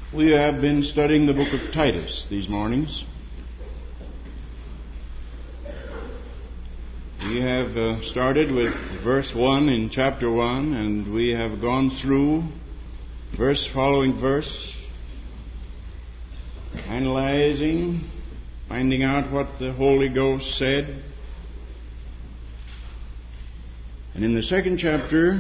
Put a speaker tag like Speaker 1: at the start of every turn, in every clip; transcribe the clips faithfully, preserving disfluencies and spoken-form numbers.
Speaker 1: We have been studying the book of Titus these mornings. We have uh, started with verse one in chapter one, and we have gone through verse following verse, analyzing, finding out what the Holy Ghost said. And in the second chapter,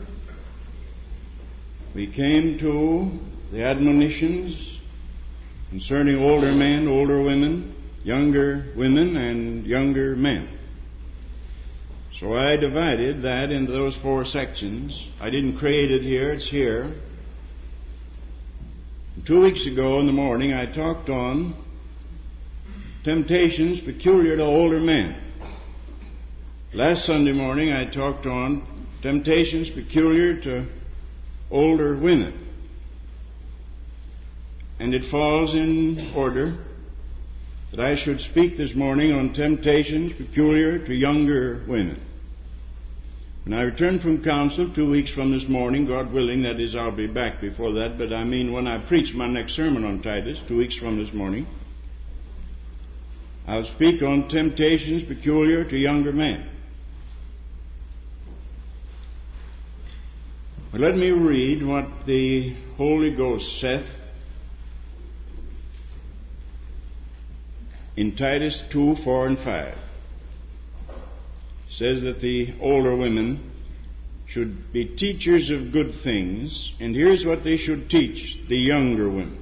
Speaker 1: we came to the admonitions concerning older men, older women, younger women, and younger men. So I divided that into those four sections. I didn't create it here, it's here. Two weeks ago in the morning, I talked on temptations peculiar to older men. Last Sunday morning, I talked on temptations peculiar to older women. And it falls in order that I should speak this morning on temptations peculiar to younger women. When I return from council two weeks from this morning, God willing, that is, I'll be back before that, but I mean when I preach my next sermon on Titus, two weeks from this morning, I'll speak on temptations peculiar to younger men. But let me read what the Holy Ghost saith in Titus two, four, and five. It says that the older women should be teachers of good things, and here's what they should teach the younger women.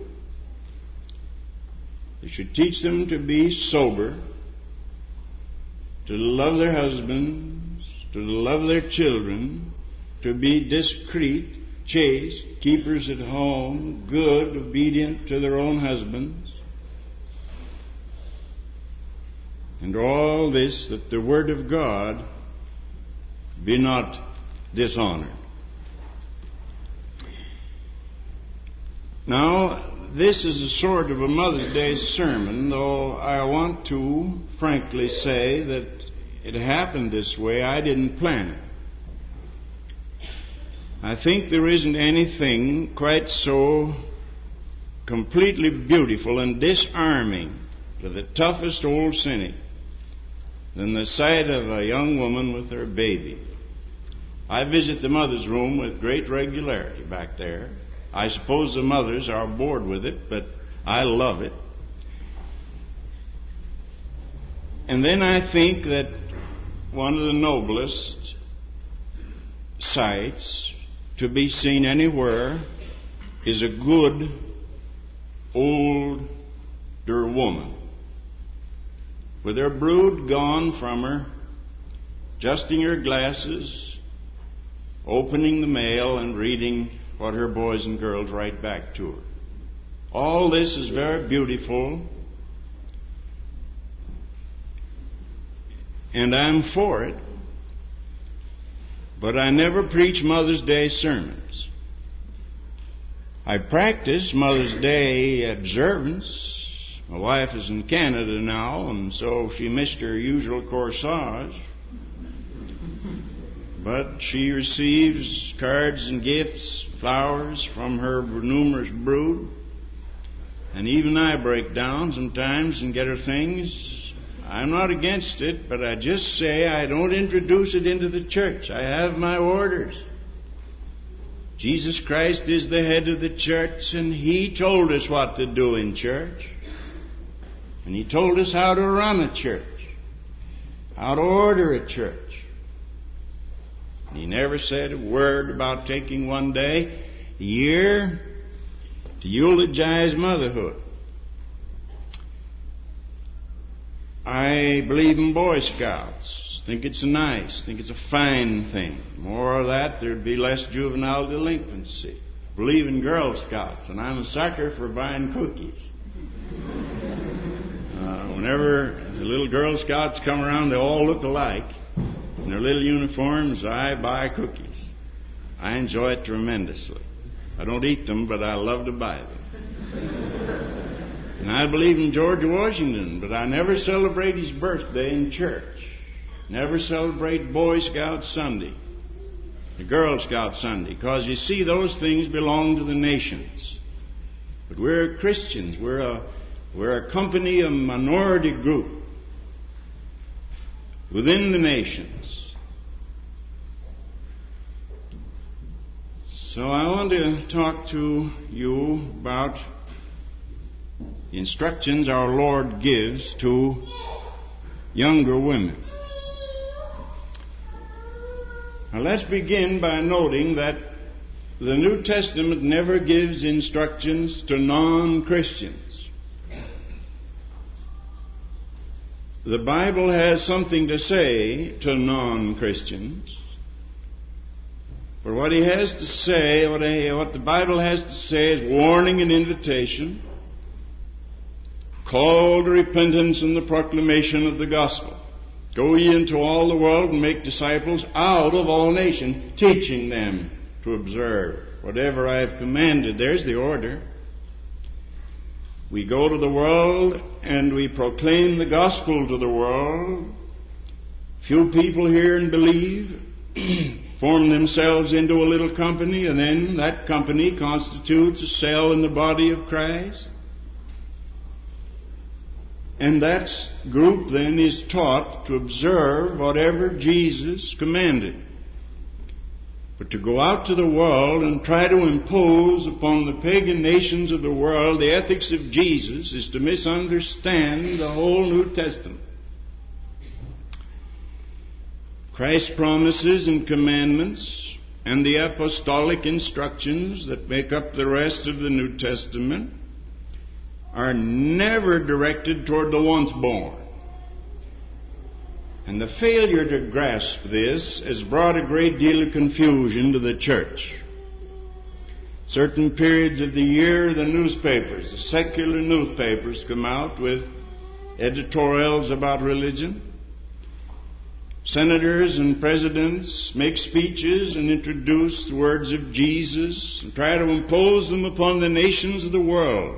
Speaker 1: They should teach them to be sober, to love their husbands, to love their children, to be discreet, chaste, keepers at home, good, obedient to their own husbands. And all this, that the Word of God be not dishonored. Now, this is a sort of a Mother's Day sermon, though I want to frankly say that it happened this way. I didn't plan it. I think there isn't anything quite so completely beautiful and disarming to the toughest old cynic than the sight of a young woman with her baby. I visit the mother's room with great regularity back there. I suppose the mothers are bored with it, but I love it. And then I think that one of the noblest sights to be seen anywhere is a good older woman, with her brood gone from her, adjusting her glasses, opening the mail, and reading what her boys and girls write back to her. All this is very beautiful, and I'm for it, but I never preach Mother's Day sermons. I practice Mother's Day observance. My wife is in Canada now, and so she missed her usual corsage. But she receives cards and gifts, flowers from her numerous brood. And even I break down sometimes and get her things. I'm not against it, but I just say I don't introduce it into the church. I have my orders. Jesus Christ is the head of the church, and He told us what to do in church. And He told us how to run a church, how to order a church. And He never said a word about taking one day a year to eulogize motherhood. I believe in Boy Scouts. Think it's nice. Think it's a fine thing. More of that, there'd be less juvenile delinquency. Believe in Girl Scouts, and I'm a sucker for buying cookies. Uh, whenever the little Girl Scouts come around, they all look alike. In their little uniforms, I buy cookies. I enjoy it tremendously. I don't eat them, but I love to buy them. And I believe in George Washington, but I never celebrate his birthday in church. Never celebrate Boy Scout Sunday, the Girl Scout Sunday, because you see, those things belong to the nations. But we're Christians. We're a, we're a company, a minority group within the nations. So I want to talk to you about the instructions our Lord gives to younger women. Now let's begin by noting that the New Testament never gives instructions to non-Christians. The Bible has something to say to non-Christians. But what he has to say, what, he, what the Bible has to say is warning and invitation, call to repentance and the proclamation of the gospel. Go ye into all the world and make disciples out of all nations, teaching them to observe whatever I have commanded. There's the order. We go to the world and we proclaim the gospel to the world. Few people hear and believe, form themselves into a little company, and then that company constitutes a cell in the body of Christ. And that group then is taught to observe whatever Jesus commanded. But to go out to the world and try to impose upon the pagan nations of the world the ethics of Jesus is to misunderstand the whole New Testament. Christ's promises and commandments and the apostolic instructions that make up the rest of the New Testament are never directed toward the once born. And the failure to grasp this has brought a great deal of confusion to the church. Certain periods of the year, the newspapers, the secular newspapers, come out with editorials about religion. Senators and presidents make speeches and introduce the words of Jesus and try to impose them upon the nations of the world.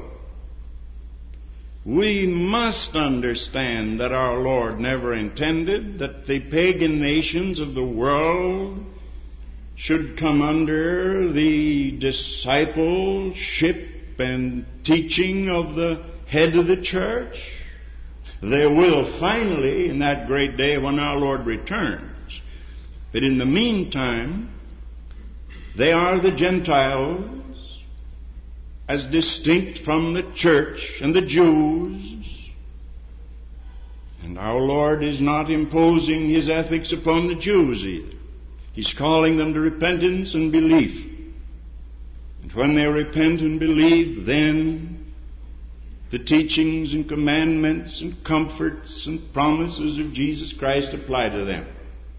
Speaker 1: We must understand that our Lord never intended that the pagan nations of the world should come under the discipleship and teaching of the head of the church. They will finally, in that great day when our Lord returns. But in the meantime, they are the Gentiles, as distinct from the church and the Jews. And our Lord is not imposing His ethics upon the Jews either. He's calling them to repentance and belief. And when they repent and believe, then the teachings and commandments and comforts and promises of Jesus Christ apply to them.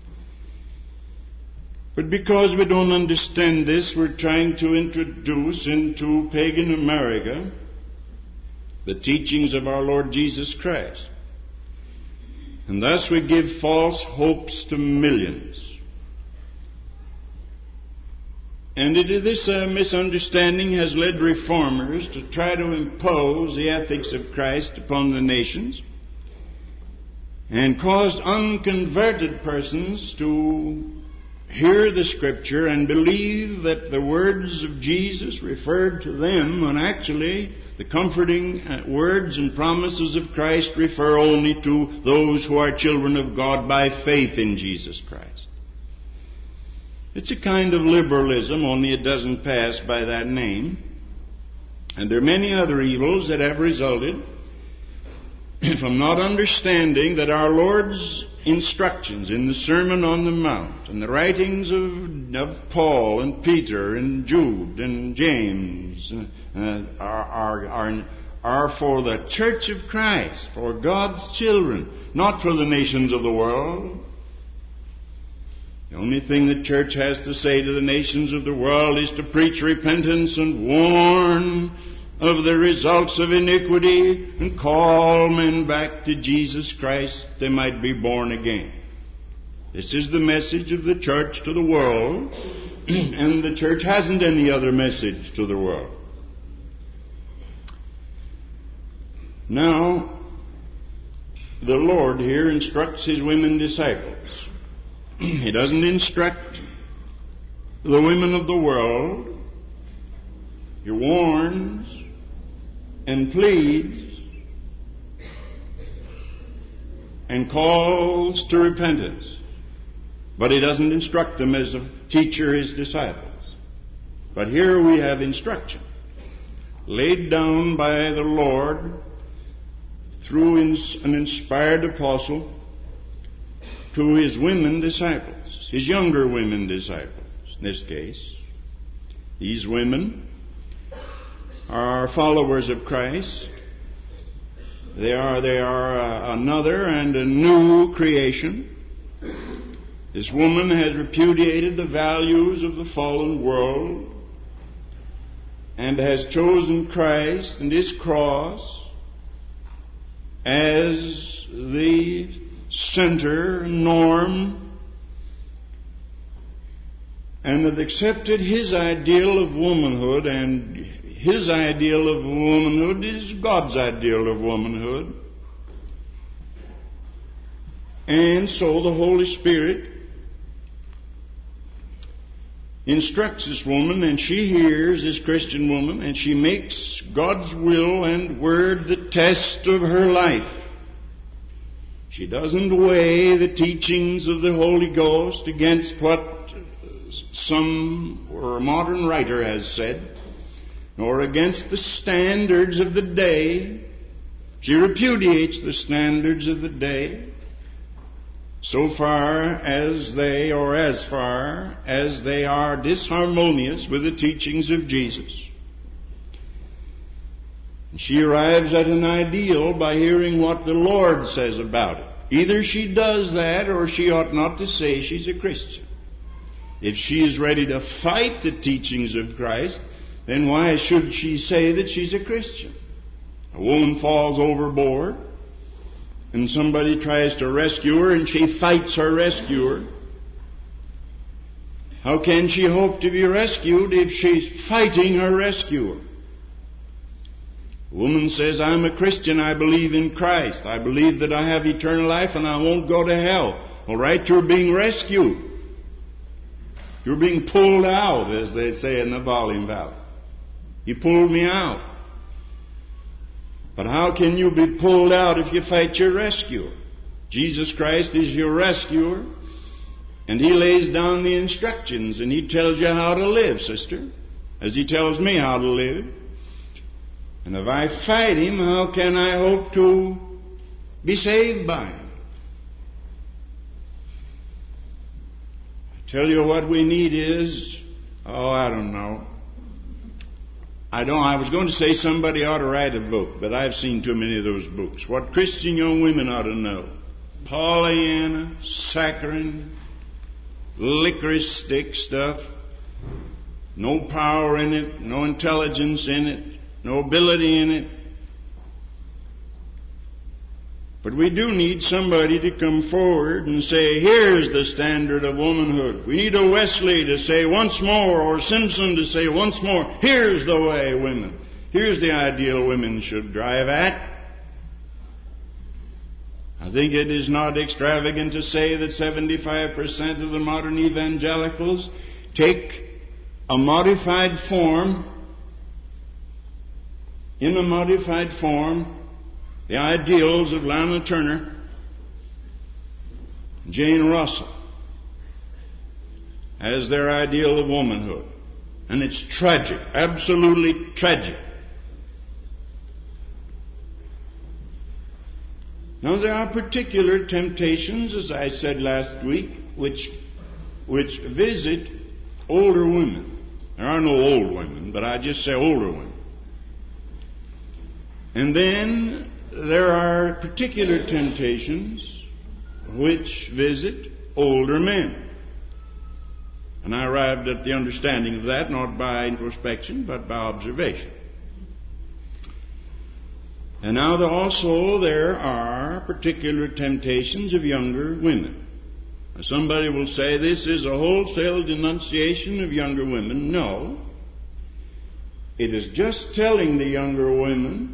Speaker 1: But because we don't understand this, we're trying to introduce into pagan America the teachings of our Lord Jesus Christ. And thus we give false hopes to millions. And it, this uh, misunderstanding has led reformers to try to impose the ethics of Christ upon the nations and caused unconverted persons to hear the Scripture and believe that the words of Jesus referred to them, when actually the comforting words and promises of Christ refer only to those who are children of God by faith in Jesus Christ. It's a kind of liberalism, only it doesn't pass by that name. And there are many other evils that have resulted from not understanding that our Lord's instructions in the Sermon on the Mount and the writings of, of Paul and Peter and Jude and James uh, are, are, are, are for the church of Christ, for God's children, not for the nations of the world. The only thing the church has to say to the nations of the world is to preach repentance and warn of the results of iniquity and call men back to Jesus Christ, they might be born again. This is the message of the church to the world, and the church hasn't any other message to the world. Now, the Lord here instructs His women disciples. He doesn't instruct the women of the world. He warns and pleads and calls to repentance. But he doesn't instruct them as a teacher his disciples. But here we have instruction laid down by the Lord through an inspired apostle to his women disciples, his younger women disciples in this case. These women are followers of Christ. They are, they are uh, another and a new creation. This woman has repudiated the values of the fallen world and has chosen Christ and His cross as the center, norm, and have accepted His ideal of womanhood, and His ideal of womanhood is God's ideal of womanhood. And so the Holy Spirit instructs this woman, and she hears, this Christian woman, and she makes God's will and word the test of her life. She doesn't weigh the teachings of the Holy Ghost against what some or a modern writer has said, nor against the standards of the day. She repudiates the standards of the day so far as they, or as far as they are disharmonious with the teachings of Jesus. She arrives at an ideal by hearing what the Lord says about it. Either she does that, or she ought not to say she's a Christian. If she is ready to fight the teachings of Christ, then why should she say that she's a Christian? A woman falls overboard, and somebody tries to rescue her, and she fights her rescuer. How can she hope to be rescued if she's fighting her rescuer? A woman says, I'm a Christian, I believe in Christ. I believe that I have eternal life and I won't go to hell. All right, you're being rescued. You're being pulled out, as they say in the Baalim Valley. You pulled me out. But how can you be pulled out if you fight your rescuer? Jesus Christ is your rescuer, and He lays down the instructions, and He tells you how to live, sister, as He tells me how to live. And if I fight Him, how can I hope to be saved by Him? I tell you what we need is, oh, I don't know. I don't, I was going to say somebody ought to write a book, but I've seen too many of those books. What Christian young women ought to know. Pollyanna, saccharine, licorice stick stuff. No power in it, no intelligence in it, no ability in it. But we do need somebody to come forward and say, here's the standard of womanhood. We need a Wesley to say once more, or Simpson to say once more, here's the way women, here's the ideal women should drive at. I think it is not extravagant to say that seventy-five percent of the modern evangelicals take a modified form, in a modified form, the ideals of Lana Turner, Jane Russell, as their ideal of womanhood. And it's tragic, absolutely tragic. Now there are particular temptations, as I said last week, which, which visit older women. There are no old women, but I just say older women. And then there are particular temptations which visit older men. And I arrived at the understanding of that not by introspection, but by observation. And now there also there are particular temptations of younger women. Now somebody will say this is a wholesale denunciation of younger women. No. It is just telling the younger women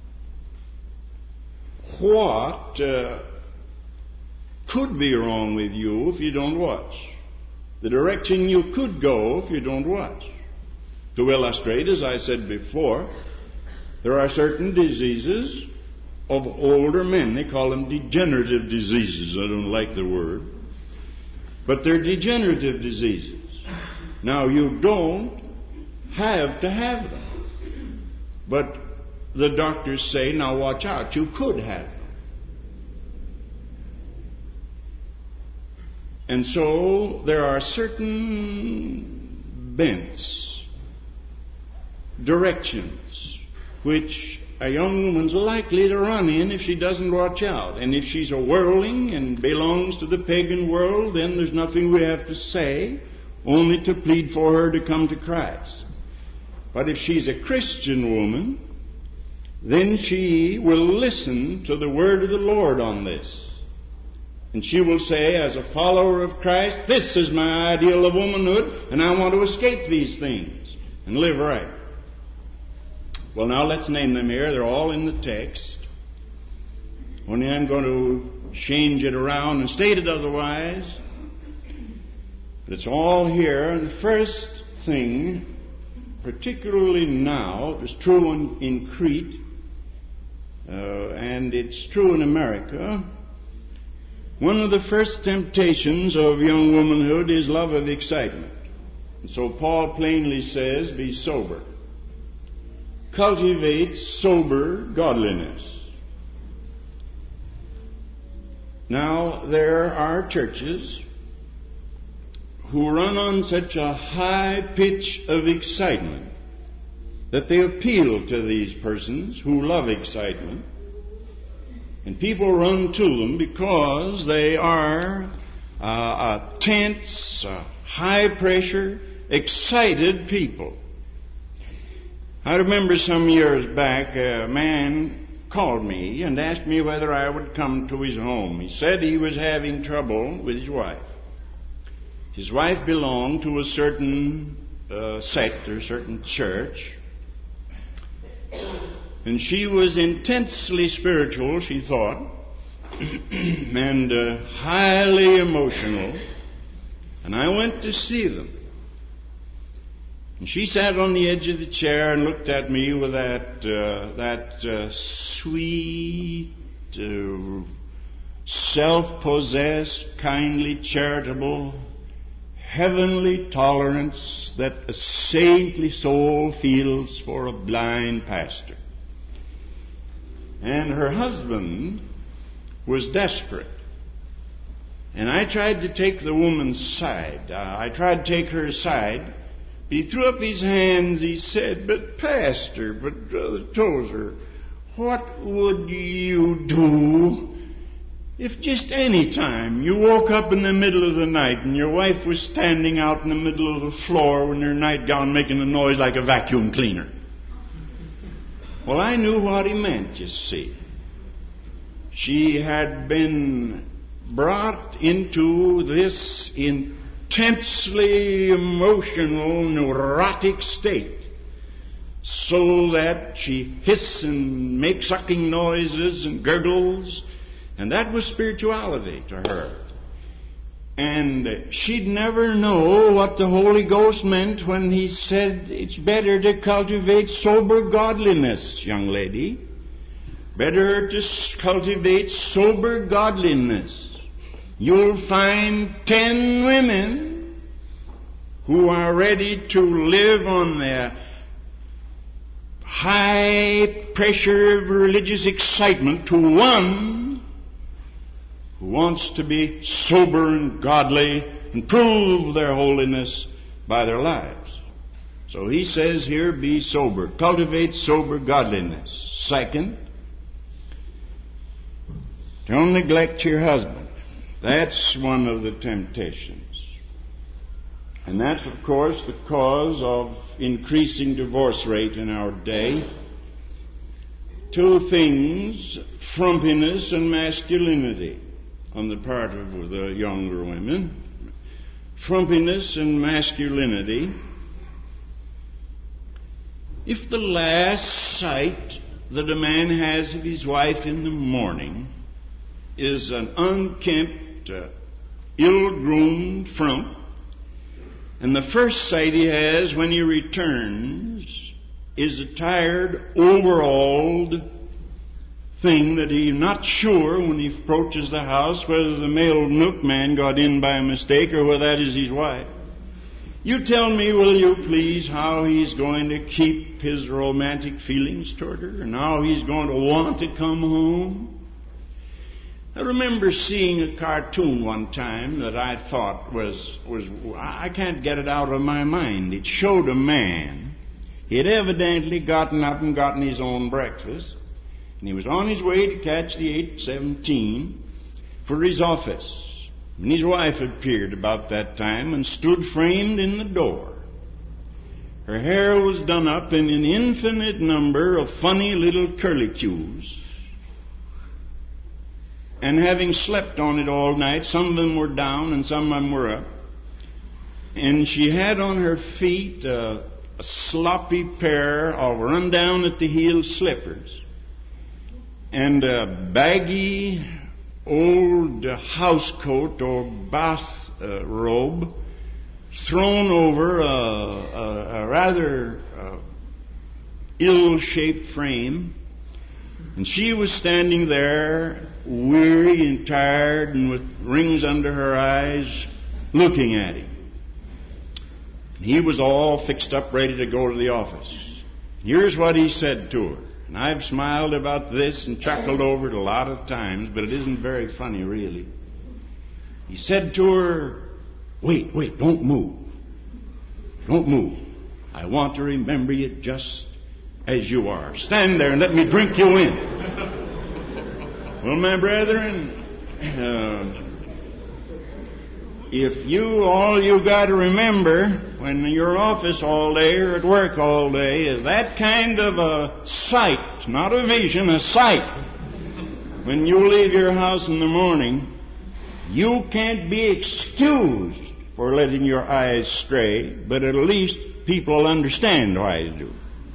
Speaker 1: what uh, could be wrong with you if you don't watch. The direction you could go if you don't watch. To illustrate, as I said before, There are certain diseases of older men. They call them degenerative diseases. I don't like the word. But they're degenerative diseases. Now, you don't have to have them. But the doctors say, now watch out, you could have them. And so there are certain bents, directions, which a young woman's likely to run in if she doesn't watch out. And if she's a worldling and belongs to the pagan world, then there's nothing we have to say, only to plead for her to come to Christ. But if she's a Christian woman, then she will listen to the word of the Lord on this. And she will say, as a follower of Christ, this is my ideal of womanhood, and I want to escape these things and live right. Well, now let's name them here. They're all in the text. Only I'm going to change it around and state it otherwise. But it's all here. And the first thing, particularly now, it was true in, in Crete, uh, and it's true in America. One of the first temptations of young womanhood is love of excitement. And so Paul plainly says, be sober. Cultivate sober godliness. Now, there are churches who run on such a high pitch of excitement that they appeal to these persons who love excitement. And people run to them because they are uh, a tense, uh, high-pressure, excited people. I remember some years back, a man called me and asked me whether I would come to his home. He said he was having trouble with his wife. His wife belonged to a certain uh, sect or certain church. And she was intensely spiritual, she thought, and uh, highly emotional. And I went to see them. And she sat on the edge of the chair and looked at me with that uh, that uh, sweet, uh, self-possessed, kindly, charitable, heavenly tolerance that a saintly soul feels for a blind pastor. And her husband was desperate. And I tried to take the woman's side. Uh, I tried to take her side. But he threw up his hands. He said, but Pastor, but Brother Tozer, what would you do if just any time you woke up in the middle of the night and your wife was standing out in the middle of the floor in her nightgown making a noise like a vacuum cleaner? Well, I knew what he meant, you see. She had been brought into this intensely emotional, neurotic state so that she hisses and makes sucking noises and gurgles, and that was spirituality to her. And she'd never know what the Holy Ghost meant when he said, it's better to cultivate sober godliness, young lady. Better to cultivate sober godliness. You'll find ten women who are ready to live on their high pressure of religious excitement to one who wants to be sober and godly and prove their holiness by their lives. So he says here, be sober. Cultivate sober godliness. Second, don't neglect your husband. That's one of the temptations. And that's, of course, the cause of increasing divorce rate in our day. Two things, frumpiness and masculinity on the part of the younger women. Frumpiness and masculinity. If the last sight that a man has of his wife in the morning is an unkempt, uh, ill-groomed frump, and the first sight he has when he returns is a tired, overalled thing that he's not sure when he approaches the house whether the male milkman got in by mistake or whether that is his wife. You tell me, will you please, how he's going to keep his romantic feelings toward her and how he's going to want to come home? I remember seeing a cartoon one time that I thought was, was I can't get it out of my mind. It showed a man. He had evidently gotten up and gotten his own breakfast, and he was on his way to catch the eight seventeen for his office. And his wife appeared about that time and stood framed in the door. Her hair was done up in an infinite number of funny little curlicues. And having slept on it all night, some of them were down and some of them were up. And she had on her feet a, a sloppy pair of run-down-at-the-heel slippers and a baggy old house coat or bath uh, robe thrown over a, a, a rather uh, ill-shaped frame. And she was standing there, weary and tired and with rings under her eyes, looking at him. And he was all fixed up, ready to go to the office. Here's what he said to her. And I've smiled about this and chuckled over it a lot of times, but it isn't very funny, really. He said to her, wait, wait, don't move. Don't move. I want to remember you just as you are. Stand there and let me drink you in. Well, my brethren, uh, if you, all you got to remember when you're in office all day or at work all day is that kind of a sight, not a vision, a sight. When you leave your house in the morning, you can't be excused for letting your eyes stray, but at least people will understand why you do.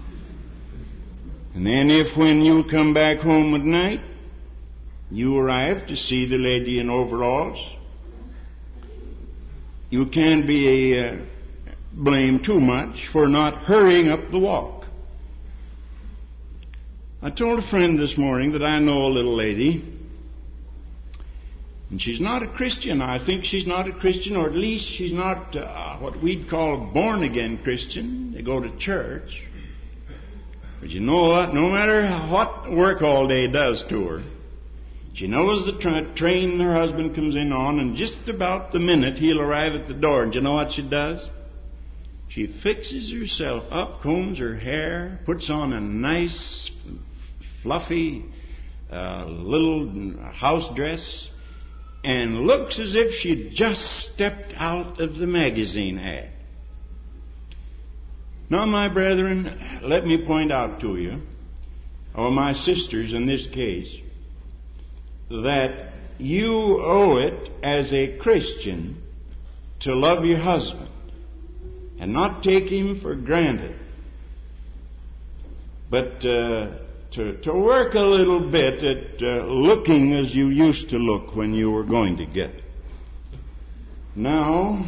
Speaker 1: And then if when you come back home at night, you arrive to see the lady in overalls, you can't be uh, blamed too much for not hurrying up the walk. I told a friend this morning that I know a little lady, and she's not a Christian. I think she's not a Christian, or at least she's not uh, what we'd call a born-again Christian. They go to church. But you know what? No matter what work all day does to her, she knows the tra- train her husband comes in on, and just about the minute he'll arrive at the door. And you know what she does? She fixes herself up, combs her hair, puts on a nice, fluffy uh, little house dress, and looks as if she'd just stepped out of the magazine ad. Now, my brethren, let me point out to you, or my sisters in this case, that you owe it as a Christian to love your husband and not take him for granted, but uh, to, to work a little bit at uh, looking as you used to look when you were going to get. Now,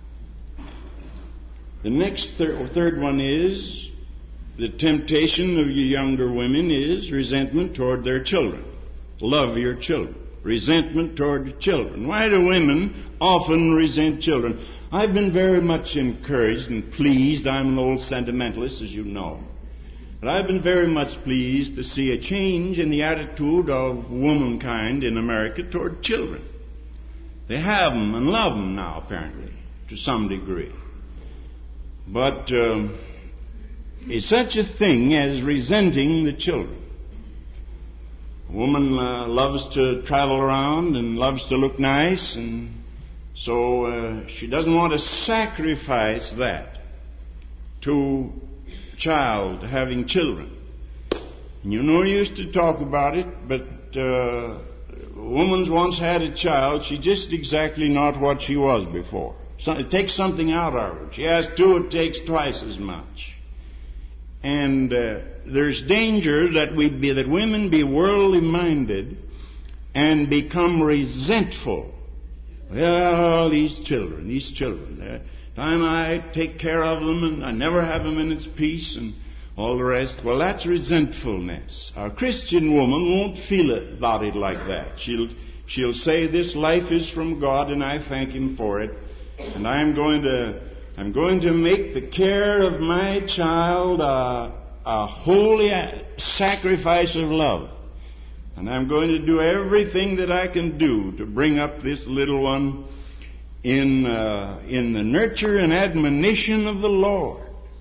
Speaker 1: the next thir- third one is the temptation of you younger women is resentment toward their children. Love your children. Resentment toward your children. Why do women often resent children? I've been very much encouraged and pleased. I'm an old sentimentalist, as you know. But I've been very much pleased to see a change in the attitude of womankind in America toward children. They have them and love them now, apparently, to some degree. But uh, is such a thing as resenting the children. A woman uh, loves to travel around and loves to look nice, and so uh, she doesn't want to sacrifice that to a child having children. And you know, you used to talk about it, but uh, a woman's once had a child, she's just exactly not what she was before. So it takes something out of her. She has two, it takes twice as much. And uh, there's danger that we be that women be worldly minded and become resentful. Well, these children, these children. Uh, time I take care of them, and I never have them in its peace. And all the rest. Well, that's resentfulness. A Christian woman won't feel it about it like that. She'll, she'll say, this life is from God and I thank Him for it. And I'm going to, I'm going to make the care of my child a, a holy sacrifice of love. And I'm going to do everything that I can do to bring up this little one in, uh, in the nurture and admonition of the Lord.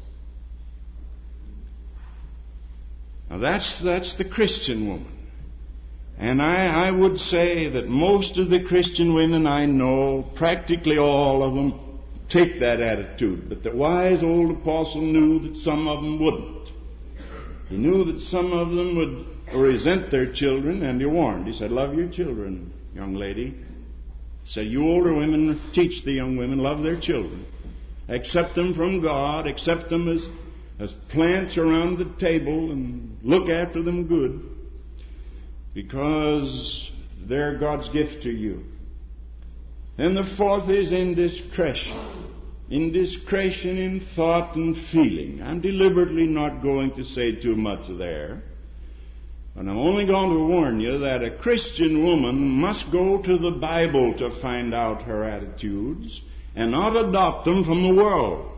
Speaker 1: Now that's, that's the Christian woman. And I, I would say that most of the Christian women I know, practically all of them, take that attitude. But the wise old apostle knew that some of them wouldn't. He knew that some of them would resent their children, and he warned. He said, love your children, young lady. He said, you older women, teach the young women, love their children. Accept them from God, accept them as, as plants around the table, and look after them good, because they're God's gift to you. And the fourth is indiscretion. Indiscretion in thought and feeling. I'm deliberately not going to say too much there. And I'm only going to warn you that a Christian woman must go to the Bible to find out her attitudes and not adopt them from the world.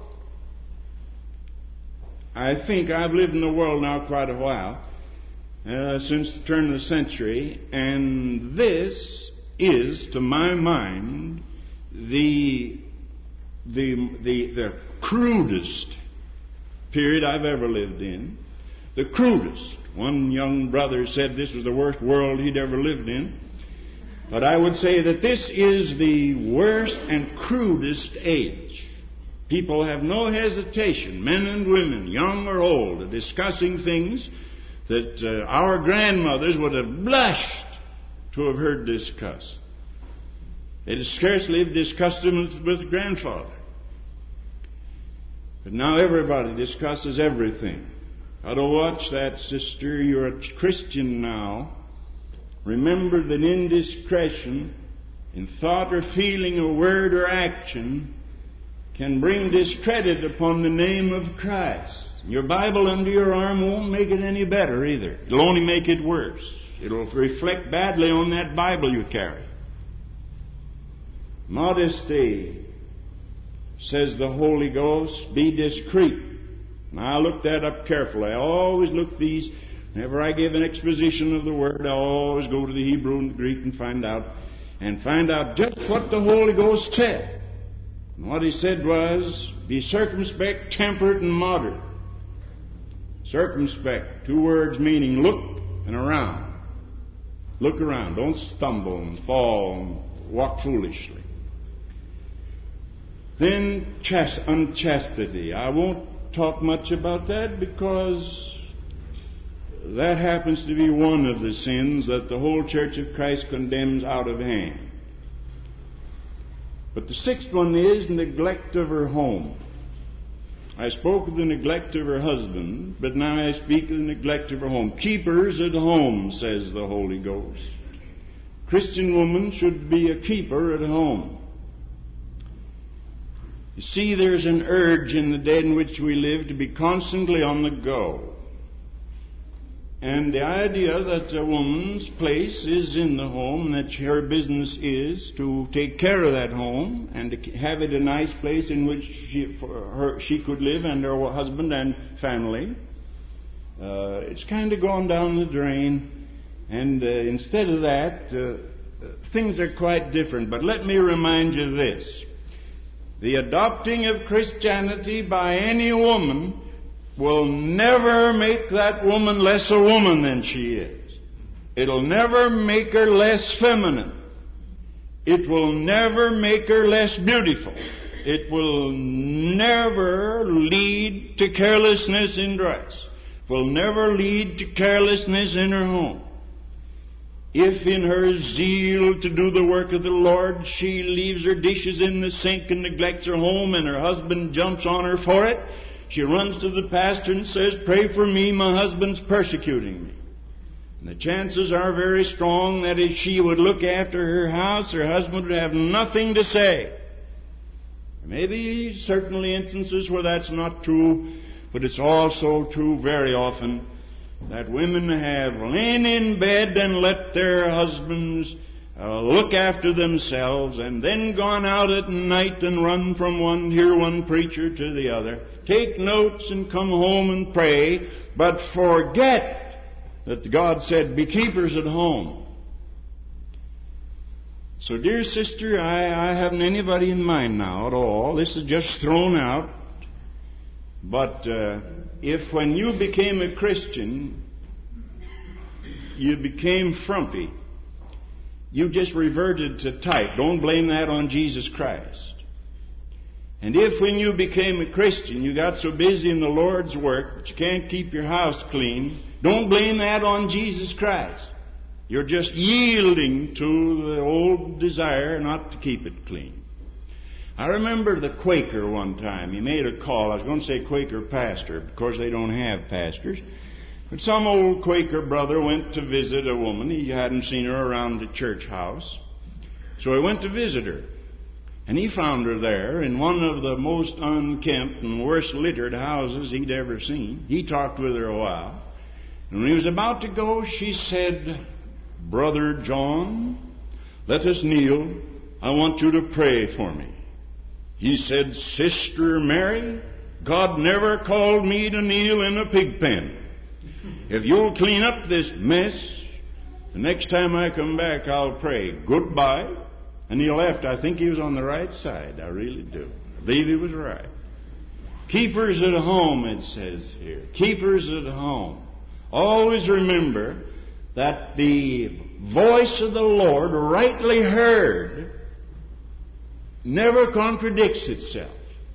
Speaker 1: I think I've lived in the world now quite a while, uh, since the turn of the century, and this is, to my mind, the, the, the, the crudest period I've ever lived in. The crudest. One young brother said this was the worst world he'd ever lived in. But I would say that this is the worst and crudest age. People have no hesitation, men and women, young or old, discussing things that uh, our grandmothers would have blushed to have heard discussed. They'd scarcely have discussed them with, with grandfather. But now everybody discusses everything. How to watch that, sister. You're a Christian now. Remember that indiscretion in thought or feeling or word or action can bring discredit upon the name of Christ. Your Bible under your arm won't make it any better either. It'll only make it worse. It'll reflect badly on that Bible you carry. Modesty, says the Holy Ghost, be discreet. Now, I looked that up carefully. I always look these, whenever I give an exposition of the Word, I always go to the Hebrew and the Greek and find out, and find out just what the Holy Ghost said. And what He said was, be circumspect, temperate, and moderate. Circumspect, two words meaning look and around. Look around. Don't stumble and fall and walk foolishly. Then chast- unchastity. I won't talk much about that because that happens to be one of the sins that the whole Church of Christ condemns out of hand. But the sixth one is neglect of her home. I spoke of the neglect of her husband, but now I speak of the neglect of her home. Keepers at home, says the Holy Ghost. Christian woman should be a keeper at home. You see, there's an urge in the day in which we live to be constantly on the go. And the idea that a woman's place is in the home, and that her business is to take care of that home and to have it a nice place in which she, for her, she could live and her husband and family, uh, it's kind of gone down the drain. And uh, instead of that, uh, things are quite different. But let me remind you this. The adopting of Christianity by any woman will never make that woman less a woman than she is. It'll never make her less feminine. It will never make her less beautiful. It will never lead to carelessness in dress. It will never lead to carelessness in her home. If in her zeal to do the work of the Lord she leaves her dishes in the sink and neglects her home, and her husband jumps on her for it, she runs to the pastor and says, pray for me, my husband's persecuting me. And the chances are very strong that if she would look after her house, her husband would have nothing to say. There may be certainly instances where that's not true, But it's also true very often that women have lain in bed and let their husbands uh, look after themselves, and then gone out at night and run from one, hear one preacher to the other, take notes and come home and pray, but forget that God said, be keepers at home. So, dear sister, I, I haven't anybody in mind now at all. This is just thrown out. But uh, if when you became a Christian, you became frumpy, you just reverted to type. Don't blame that on Jesus Christ. And if when you became a Christian, you got so busy in the Lord's work that you can't keep your house clean, don't blame that on Jesus Christ. You're just yielding to the old desire not to keep it clean. I remember the Quaker one time. He made a call. I was going to say Quaker pastor. Of course, they don't have pastors. But some old Quaker brother went to visit a woman. He hadn't seen her around the church house. So he went to visit her. And he found her there in one of the most unkempt and worst littered houses he'd ever seen. He talked with her a while. And when he was about to go, she said, Brother John, let us kneel. I want you to pray for me. He said, Sister Mary, God never called me to kneel in a pig pen. If you'll clean up this mess, the next time I come back, I'll pray. Goodbye. And he left. I think he was on the right side. I really do. I believe he was right. Keepers at home, it says here. Keepers at home. Always remember that the voice of the Lord, rightly heard, never contradicts itself.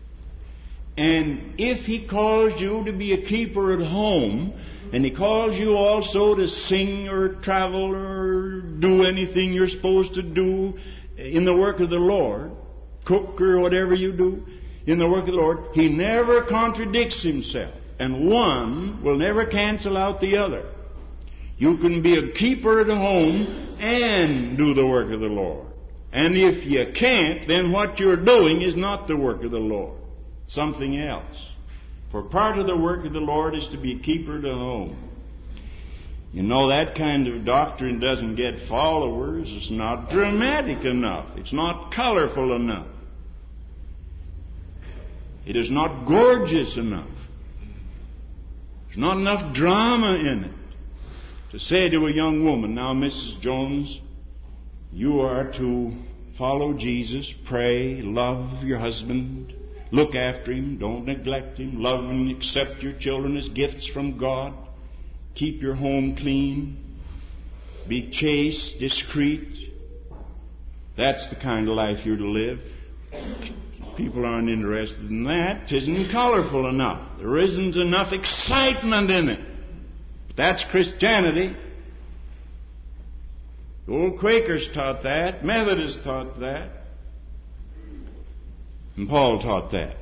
Speaker 1: And if He calls you to be a keeper at home, and He calls you also to sing or travel or do anything you're supposed to do in the work of the Lord, cook or whatever you do in the work of the Lord, He never contradicts Himself. And one will never cancel out the other. You can be a keeper at home and do the work of the Lord. And if you can't, then what you're doing is not the work of the Lord. Something else. For part of the work of the Lord is to be a keeper at home. You know, that kind of doctrine doesn't get followers. It's not dramatic enough. It's not colorful enough. It is not gorgeous enough. There's not enough drama in it to say to a young woman, now, Missus Jones, you are to follow Jesus, pray, love your husband, look after him, don't neglect him, love and accept your children as gifts from God, keep your home clean, be chaste, discreet. That's the kind of life you're to live. People aren't interested in that. It isn't colorful enough. There isn't enough excitement in it. But that's Christianity. The old Quakers taught that. Methodists taught that. And Paul taught that.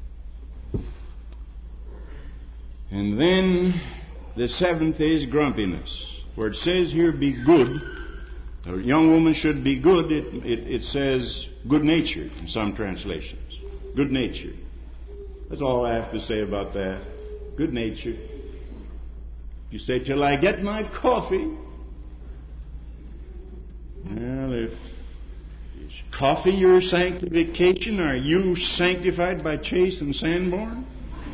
Speaker 1: And then the seventh is grumpiness. Where it says here, be good. A young woman should be good. It, it, it says good-natured in some translations. Good-natured. That's all I have to say about that. Good-natured. You say, till I get my coffee. Well, if is coffee your sanctification, are you sanctified by Chase and Sanborn?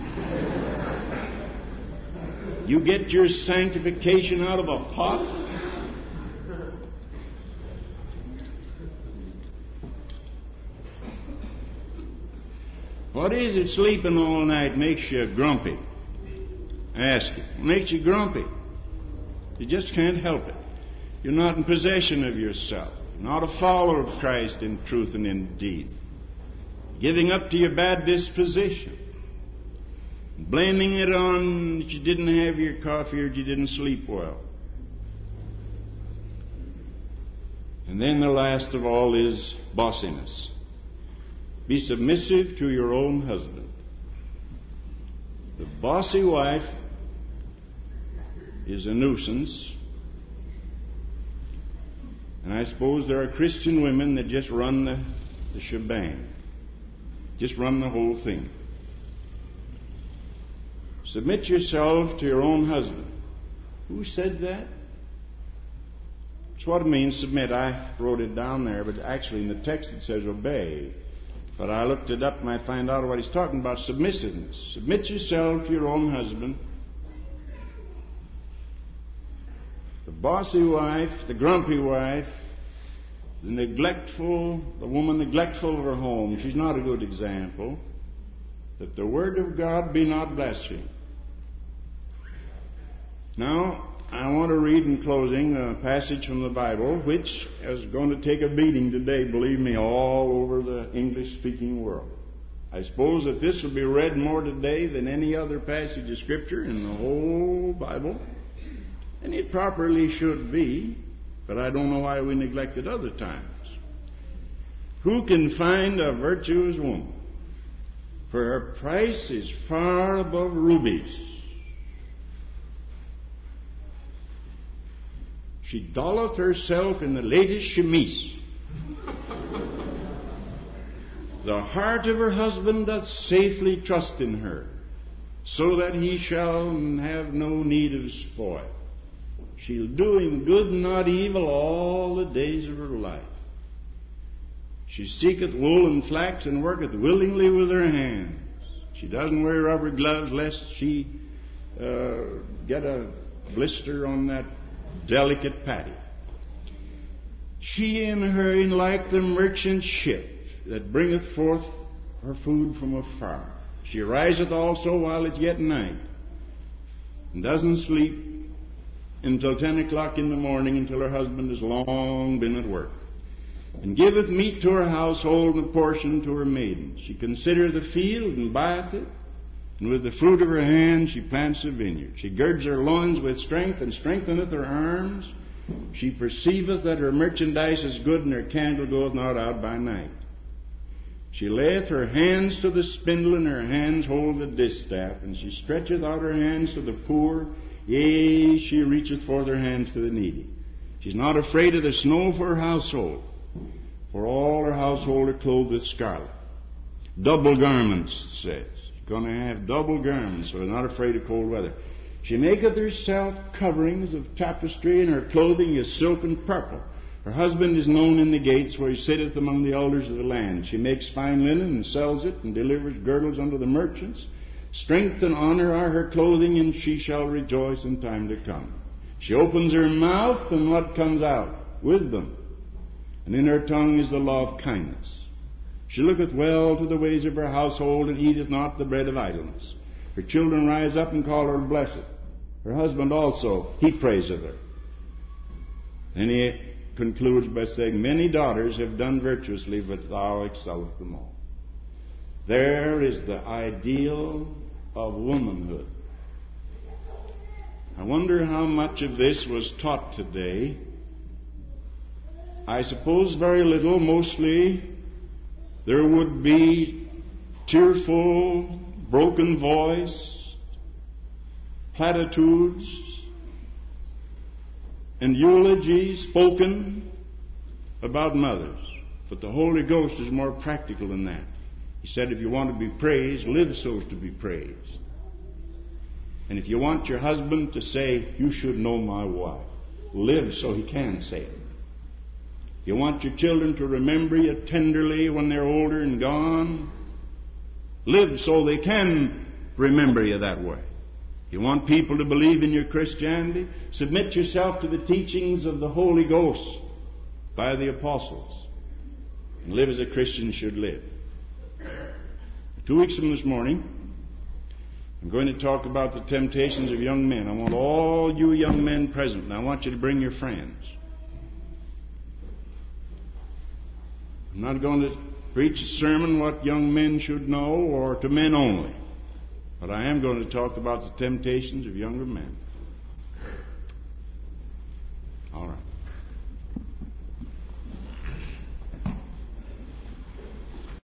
Speaker 1: You get your sanctification out of a pot? What is it sleeping all night makes you grumpy? Ask it. What makes you grumpy? You just can't help it. You're not in possession of yourself. You're not a follower of Christ in truth and in deed. Giving up to your bad disposition. Blaming it on that you didn't have your coffee or you didn't sleep well. And then the last of all is bossiness. Be submissive to your own husband. The bossy wife is a nuisance. And I suppose there are Christian women that just run the, the shebang. Just run the whole thing. Submit yourself to your own husband. Who said that? That's what it means, submit. I wrote it down there, but actually in the text it says obey. But I looked it up and I find out what he's talking about, submissiveness. Submit yourself to your own husband. The bossy wife, the grumpy wife, the neglectful, the woman neglectful of her home, she's not a good example. That the word of God be not blasphemed. Now, I want to read in closing a passage from the Bible, which is going to take a beating today, believe me, all over the English-speaking world. I suppose that this will be read more today than any other passage of Scripture in the whole Bible. And it properly should be, but I don't know why we neglect it other times. Who can find a virtuous woman? For her price is far above rubies. She dolleth herself in the latest chemise. The heart of her husband doth safely trust in her, so that he shall have no need of spoil. She'll do him good and not evil all the days of her life. She seeketh wool and flax and worketh willingly with her hands. She doesn't wear rubber gloves lest she uh, get a blister on that delicate patty. She and her in like the merchant ship that bringeth forth her food from afar. She riseth also while it's yet night, and doesn't sleep until ten o'clock in the morning, until her husband has long been at work. And giveth meat to her household and a portion to her maidens. She considereth the field and buyeth it, and with the fruit of her hand she plants a vineyard. She girds her loins with strength, and strengtheneth her arms. She perceiveth that her merchandise is good, and her candle goeth not out by night. She layeth her hands to the spindle, and her hands hold the distaff, and she stretcheth out her hands to the poor, yea, she reacheth forth her hands to the needy. She's not afraid of the snow for her household, for all her household are clothed with scarlet. Double garments, it says. She's going to have double garments, so they're not afraid of cold weather. She maketh herself coverings of tapestry, and her clothing is silken purple. Her husband is known in the gates, where he sitteth among the elders of the land. She makes fine linen and sells it, and delivers girdles unto the merchants. Strength and honor are her clothing, and she shall rejoice in time to come. She opens her mouth, and what comes out? Wisdom. And in her tongue is the law of kindness. She looketh well to the ways of her household, and eateth not the bread of idleness. Her children rise up and call her blessed. Her husband also, he praiseth her. And he concludes by saying, many daughters have done virtuously, but thou excellest them all. There is the ideal of womanhood. I wonder how much of this was taught today. I suppose very little. Mostly there would be tearful, broken voice, platitudes, and eulogies spoken about mothers. But the Holy Ghost is more practical than that. He said, if you want to be praised, live so as to be praised. And if you want your husband to say, you should know my wife, live so he can say it. If you want your children to remember you tenderly when they're older and gone, live so they can remember you that way. You want people to believe in your Christianity? Submit yourself to the teachings of the Holy Ghost by the apostles, and live as a Christian should live. Two weeks from this morning, I'm going to talk about the temptations of young men. I want all you young men present, and I want you to bring your friends. I'm not going to preach a sermon what young men should know or to men only. But I am going to talk about the temptations of younger men. All right.